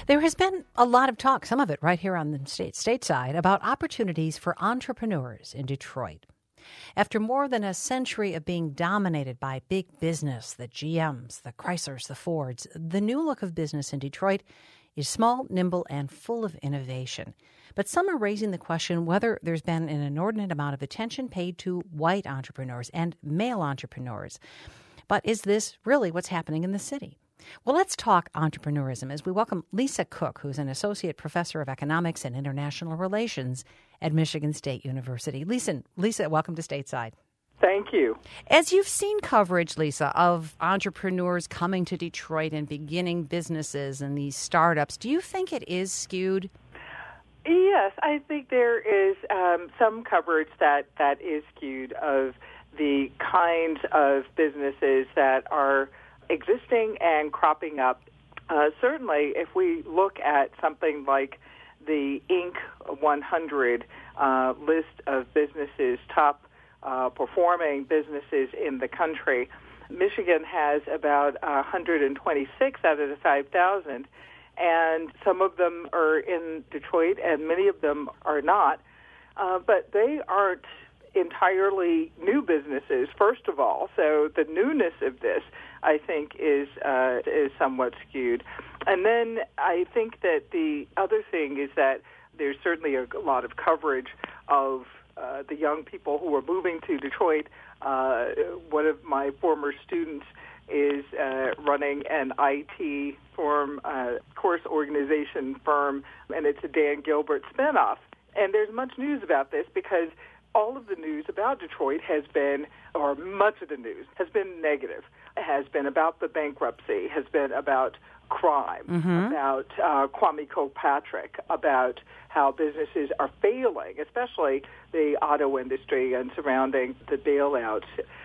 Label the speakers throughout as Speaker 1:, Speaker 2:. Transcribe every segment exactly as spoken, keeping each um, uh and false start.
Speaker 1: There has been a lot of talk, some of it right here on the state stateside, about opportunities for entrepreneurs in Detroit. After more than a century of being dominated by big business, the G Ms, the Chryslers, the Fords, the new look of business in Detroit is small, nimble, and full of innovation. But some are raising the question whether there's been an inordinate amount of attention paid to white entrepreneurs and male entrepreneurs. But is this really what's happening in the city? Well, let's talk entrepreneurism as we welcome Lisa Cook, who's an associate professor of economics and international relations at Michigan State University. Lisa, Lisa, welcome to Stateside.
Speaker 2: Thank you.
Speaker 1: As you've seen coverage, Lisa, of entrepreneurs coming to Detroit and beginning businesses and these startups, do you think it is skewed?
Speaker 2: Yes, I think there is um, some coverage that, that is skewed of the kinds of businesses that are existing and cropping up. Uh, certainly, if we look at something like the Inc one hundred uh, list of businesses, top uh, performing businesses in the country, Michigan has about one hundred twenty-six out of the five thousand, and some of them are in Detroit, and many of them are not. Uh, but they aren't entirely new businesses, first of all. So the newness of this, I think, is uh, is somewhat skewed. And then I think that the other thing is that there's certainly a lot of coverage of uh, the young people who are moving to Detroit. Uh, one of my former students is uh, running an I T firm, uh, course organization firm, and it's a Dan Gilbert spinoff. And there's much news about this because all of the news about Detroit has been, or much of the news, has been negative. It has been about the bankruptcy, has been about crime,
Speaker 1: mm-hmm.
Speaker 2: about uh, Kwame Kilpatrick, about how businesses are failing, especially the auto industry and surrounding the bailouts.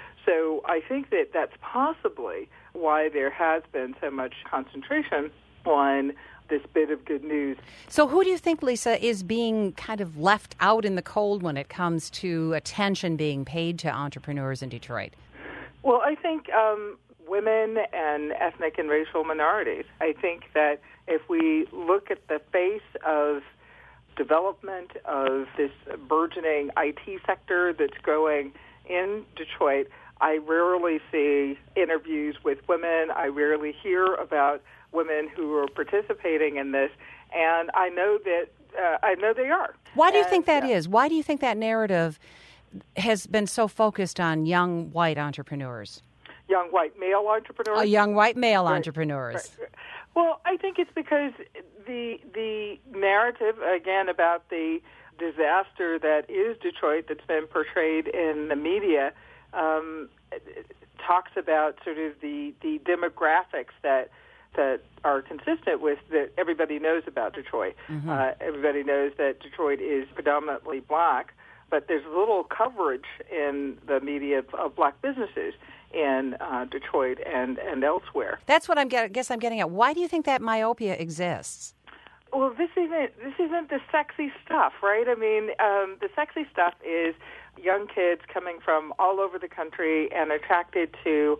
Speaker 2: So I think that that's possibly why there has been so much concentration on this bit of good news.
Speaker 1: So who do you think, Lisa, is being kind of left out in the cold when it comes to attention being paid to entrepreneurs in Detroit?
Speaker 2: Well, I think um, women and ethnic and racial minorities. I think that if we look at the face of development of this burgeoning I T sector that's growing in Detroit, I rarely see interviews with women. I rarely hear about women who are participating in this, and I know that uh, I know they are.
Speaker 1: Why do you
Speaker 2: and,
Speaker 1: think that
Speaker 2: yeah.
Speaker 1: is? Why do you think that narrative has been so focused on young white entrepreneurs?
Speaker 2: Young white male entrepreneurs?
Speaker 1: Oh, young white male
Speaker 2: right.
Speaker 1: entrepreneurs.
Speaker 2: Right. Well, I think it's because the the narrative, again, about the disaster that is Detroit that's been portrayed in the media um, talks about sort of the, the demographics that that are consistent with that everybody knows about Detroit.
Speaker 1: Mm-hmm.
Speaker 2: Uh, everybody knows that Detroit is predominantly black, but there's little coverage in the media of, of black businesses in uh, Detroit and, and elsewhere.
Speaker 1: That's what I'm get, guess I'm getting at. Why do you think that myopia exists?
Speaker 2: Well, this isn't this isn't the sexy stuff, right? I mean, um, the sexy stuff is young kids coming from all over the country and attracted to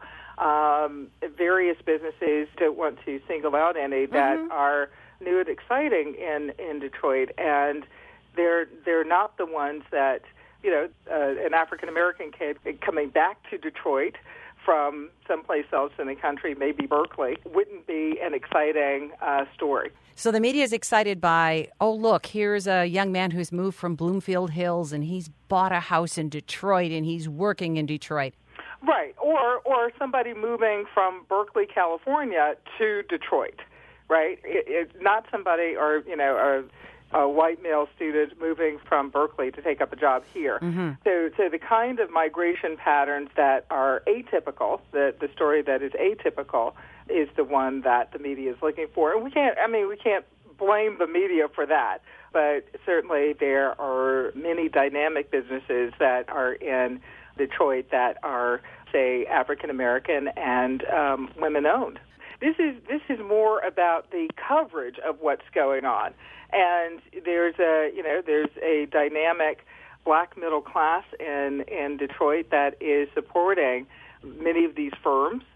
Speaker 2: Um, various businesses, don't want to single out any, that
Speaker 1: mm-hmm.
Speaker 2: are new and exciting in, in Detroit, and they're they're not the ones that, you know, uh, an African-American kid coming back to Detroit from someplace else in the country, maybe Berkeley, wouldn't be an exciting uh, story.
Speaker 1: So the media is excited by, oh, look, here's a young man who's moved from Bloomfield Hills, and he's bought a house in Detroit, and he's working in Detroit.
Speaker 2: Right, or or somebody moving from Berkeley, California to Detroit, right? It, it's not somebody or, you know, a, a white male student moving from Berkeley to take up a job here.
Speaker 1: Mm-hmm.
Speaker 2: So so the kind of migration patterns that are atypical, the, the story that is atypical, is the one that the media is looking for. And we can't, I mean, we can't blame the media for that, but certainly there are many dynamic businesses that are in Detroit that are, say, African American and um, women owned. This is this is more about the coverage of what's going on, and there's a you know there's a dynamic black middle class in in Detroit that is supporting many of these firms.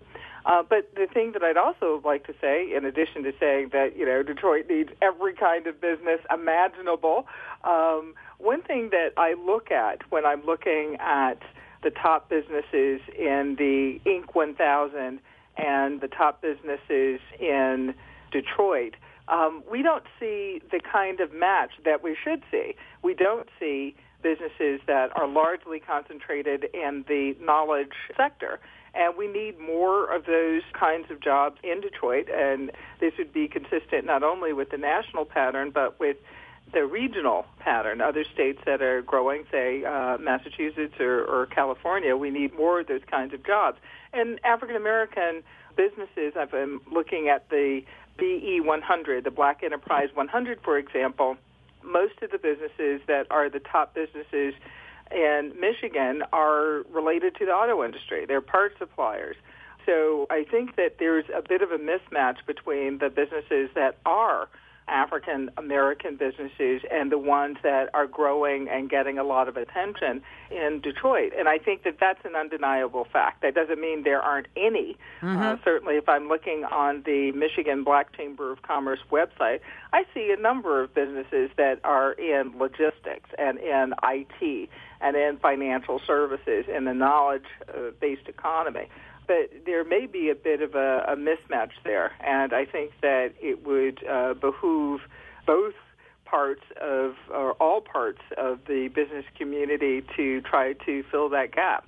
Speaker 2: Uh, but the thing that I'd also like to say, in addition to saying that, you know, Detroit needs every kind of business imaginable, um, one thing that I look at when I'm looking at the top businesses in the Inc one thousand and the top businesses in Detroit, um, we don't see the kind of match that we should see. We don't see businesses that are largely concentrated in the knowledge sector. And we need more of those kinds of jobs in Detroit, and this would be consistent not only with the national pattern, but with the regional pattern. Other states that are growing, say uh, Massachusetts or, or California, we need more of those kinds of jobs. And African-American businesses, I've been looking at the B E one hundred, the Black Enterprise one hundred, for example. Most of the businesses that are the top businesses in Michigan are related to the auto industry. They're part suppliers. So I think that there's a bit of a mismatch between the businesses that are African American businesses and the ones that are growing and getting a lot of attention in Detroit. And I think that that's an undeniable fact. That doesn't mean there aren't any. Mm-hmm. Uh, certainly, if I'm looking on the Michigan Black Chamber of Commerce website, I see a number of businesses that are in logistics and in I T and in financial services in the knowledge-based economy. But there may be a bit of a, a mismatch there, and I think that it would uh, behoove both parts of, or all parts of the business community to try to fill that gap.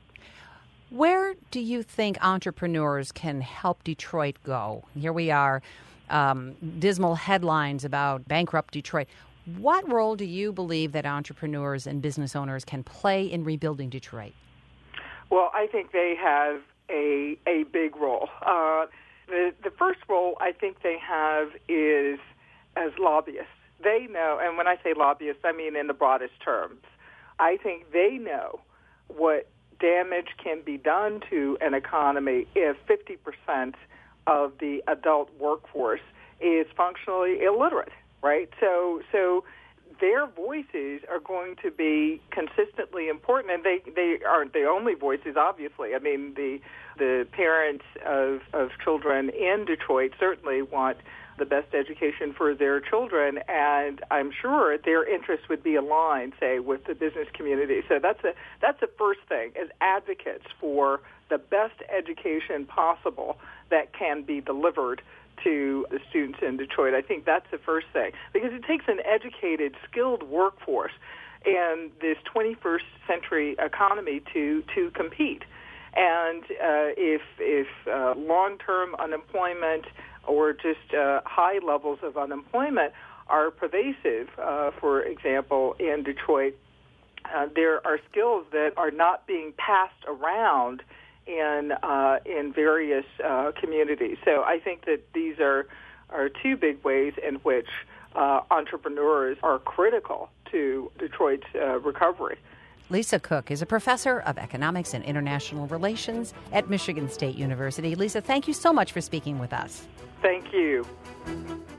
Speaker 1: Where do you think entrepreneurs can help Detroit go? Here we are, um, dismal headlines about bankrupt Detroit. What role do you believe that entrepreneurs and business owners can play in rebuilding Detroit?
Speaker 2: Well, I think they have a a big role. Uh, the the first role I think they have is as lobbyists. They know, and when I say lobbyists, I mean in the broadest terms. I think they know what damage can be done to an economy if fifty percent of the adult workforce is functionally illiterate, right? So so their voices are going to be consistently important, and they, they aren't the only voices, obviously. I mean, the the parents of, of children in Detroit certainly want the best education for their children, and I'm sure their interests would be aligned, say, with the business community. So that's a that's the first thing, is advocates for the best education possible that can be delivered to the students in Detroit. I think that's the first thing, because it takes an educated, skilled workforce in this twenty-first century economy to, to compete. And uh, if, if uh, long-term unemployment or just uh, high levels of unemployment are pervasive, uh, for example, in Detroit, uh, there are skills that are not being passed around in uh, in various uh, communities. So I think that these are are two big ways in which uh, entrepreneurs are critical to Detroit's uh, recovery.
Speaker 1: Lisa Cook is a professor of economics and international relations at Michigan State University. Lisa, thank you so much for speaking with us.
Speaker 2: Thank you.